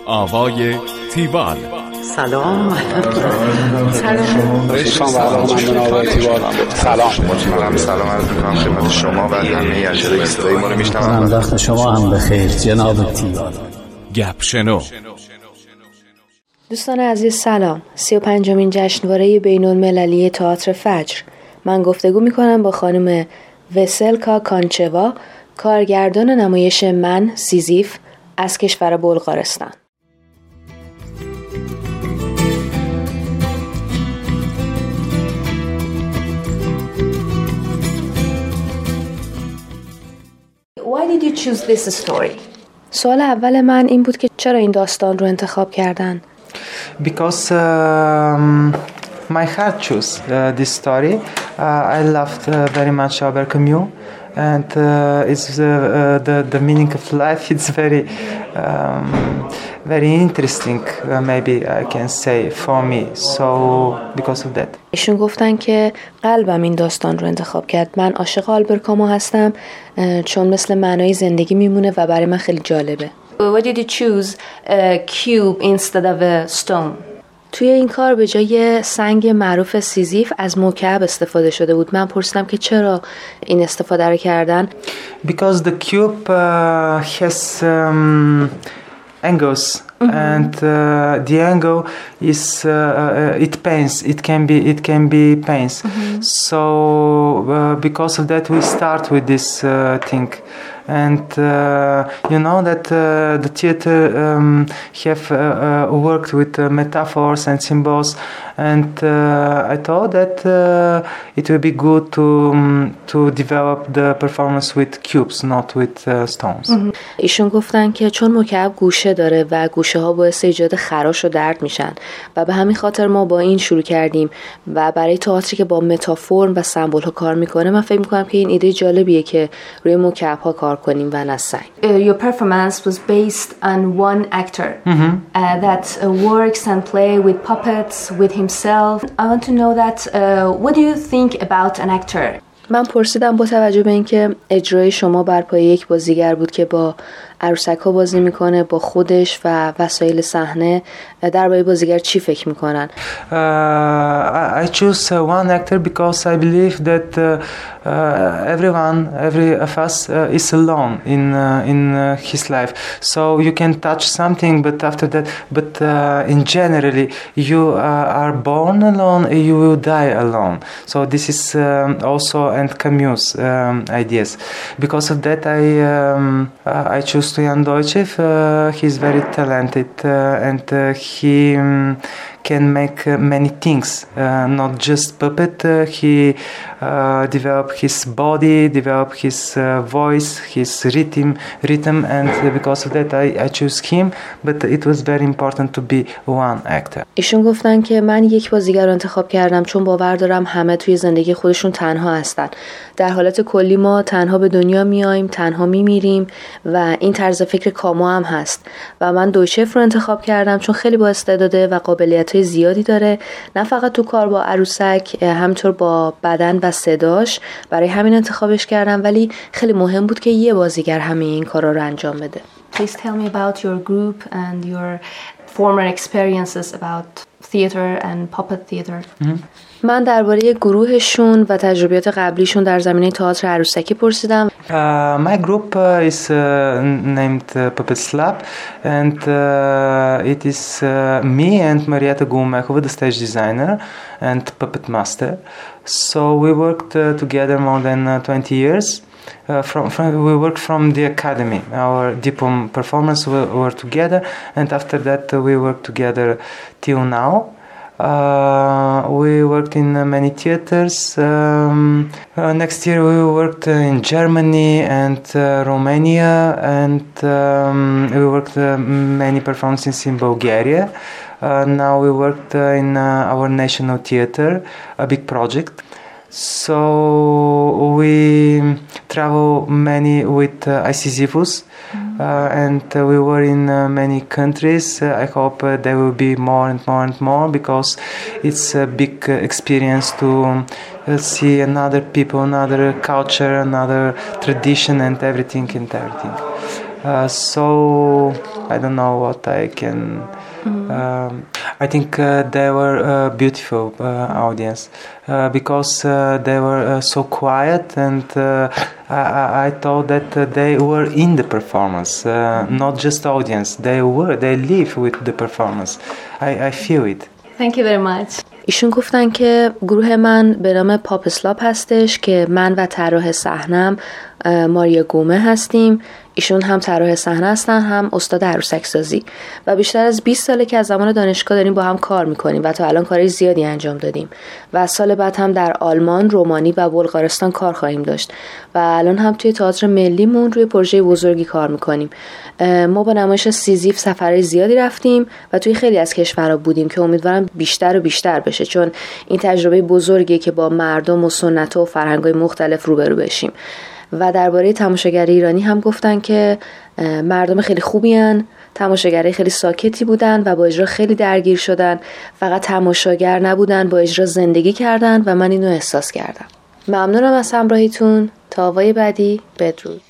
آوای تیوال. سلام. سلام عرض می‌کنم خدمت شما و همه اشتراک‌گذارای ما رو میشنوم. وقت شما هم بخیر جناب تیوال. گپ شنو. دوستان عزیز سلام. 35مین جشنواره بین‌المللی تئاتر فجر. من گفتگو می‌کنم با خانم وسلکا کانچوا، کارگردان نمایش من سیزیف از کشور بلغارستان. Why did you choose this story? سوال اول من این بود که چرا این داستان رو انتخاب کردن؟ Because my heart chose this story. I loved very much Albert Camus, and it's the meaning of life. It's very interesting. Maybe I can say for me. So because of that. ایشون گفتن که قلبم این داستان رو انتخاب کرد. من عاشق آلبر کامو هستم چون مثل معنای زندگی میمونه و برای من خیلی جالبه. Why did you choose a cube instead of a stone? توی این کار به جای سنگ معروف سیزیف از مکعب استفاده شده بود. من پرسیدم که چرا این استفاده رو کردن. Because the cube has angles. And the angle is it pains. It can be pains. So because of that, we start with this thing. And you know that the theater have worked with metaphors and symbols, and I thought that it would be good to develop the performance with cubes, not with stones. ایشون گفتن که چون مکعب گوشه داره و گوشه ها باعث ایجاد خراش و درد میشن و به همین خاطر ما با این شروع کردیم و برای تئاتری که با متافور و سمبل ها کار میکنه من فکر میکنم که این ایده جالبیه که روی مکعب ها کار کنیم و نه سنگ. Your performance was based on one actor that works and play with puppets with himself. I want to know that what do you think about an actor? من پرسیدم با توجه به اینکه اجرای شما بر پایه یک بازیگر بود که با عروسک‌ها بازی میکنه، با خودش و وسایل صحنه، درباره بازیگر چی فکر میکنن؟ I choose one actor because I believe that every of us is alone in his life. So you can touch something, but after that, in generally, you are born alone, you will die alone. So this is also and Camus ideas. Because of that, I choose Jan Deutschew. He's very talented and he can make many things, not just puppet. He developed his body, developed his voice, his rhythm, and because of that I choose him. But it was very important to be one actor. ایشون گفتن که من یک بازیگر رو انتخاب کردم چون باور دارم همه توی زندگی خودشون تنها هستن. در حالت کلی ما تنها به دنیا میایم، تنها میمیریم و این طرز فکر کامو هم هست و من دویچف رو انتخاب کردم چون خیلی با استعداده و قابلیت‌های زیادی داره، نه فقط تو کار با عروسک، همینطور با بدن و صداش. برای همین انتخابش کردم، ولی خیلی مهم بود که یه بازیگر همه این کارا رو انجام بده. Please tell me about your group and your former experiences about theater and puppet theater. من درباره گروهشون و تجربیات قبلیشون در زمینه تئاتر عروسکی پرسیدم. My group is named Puppet Slab, and it is me and Marietta Gulmechova, the stage designer and puppet master. So we worked together more than 20 years. We worked from the academy. Our diploma performance were together, and after that we worked together till now. We worked in many theaters. Next year we worked in Germany and Romania, and we worked many performances in Bulgaria. Now we worked in our national theater, a big project. So we travel many with Sisyphus, and we were in many countries. I hope there will be more and more and more, because it's a big experience to see another people, another culture, another tradition, and everything. So I don't know what I can. I think they were a beautiful audience because they were so quiet, and I thought that they were in the performance, not just audience. They live with the performance. I feel it. Thank you very much. ایشون گفتن که گروه من به نام پاپ اسلاپ هستش که من و طراح صحنه‌ام ماریا گومه هستیم. ایشون هم طراح صحنه هستن، هم استاد عروسک سازی و بیشتر از 20 ساله که از زمان دانشگاه داریم با هم کار میکنیم و تا الان کارهای زیادی انجام دادیم و سال بعد هم در آلمان، رومانی و بلغارستان کار خواهیم داشت و الان هم توی تئاتر ملیمون روی پروژه بزرگی کار میکنیم. ما با نمایش سیزیف سفرهای زیادی رفتیم و توی خیلی از کشورها بودیم که امیدوارم بیشتر و بیشتر بشه، چون این تجربه بزرگیه که با مردم و سنت و فرهنگ‌های مختلف روبرو بشیم. و درباره تماشاگر ایرانی هم گفتن که مردم خیلی خوبی هن، تماشاگرای خیلی ساکتی بودن و با اجرا خیلی درگیر شدن، فقط تماشاگر نبودن، با اجرا زندگی کردن و من اینو احساس کردم. ممنونم از همراهیتون. تا آوای بعدی، بدرود.